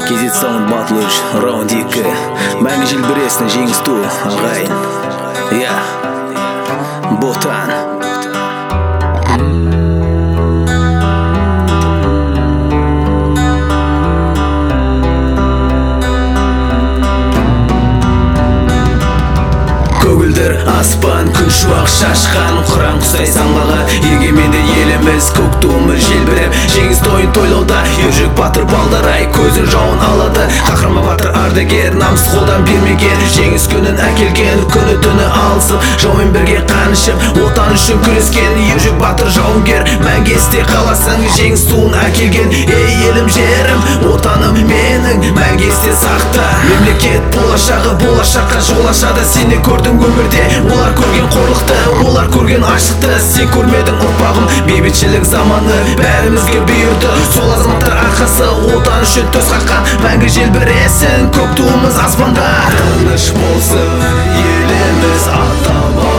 KZ Sound Battlers раунд 2. Мәңгі желбіресін жеңіс ту ағайын. Ботан. Көгілдір аспан, күн шуақ шашқан, құран құсай самғаға егеменді еліміз, көк туымыз желбіреп, жеңіс тойын тойлауда ержүрек батыр балдарай көзін жауын алады. Қахарман батыр ардагер, намыс қолдан бермеген, жеңіс күнін әкелген, күні түні алысып, жаумен бірге қанышып, отан үшін күрескен ержүрек батыр жауынгер. Мәңгі есте қаласың, жеңіс туын әкелген, ей елім жерім, отаным менің, мәңгі есте сақта. Мемлекет болашағы, болашаққа жол ашады. Сені көрдің өмірде, олар көрген қорлықты, олар көрген аштықты. Сен көрмедің ұрпағым, бейбітшілік заманы бәрімізге бұйырды. Сол азаматтар арқасы отан үшін төс қаққан, мәңгі желбіресін көк туымыз аспанда. Тыныш болсын еліміз, ата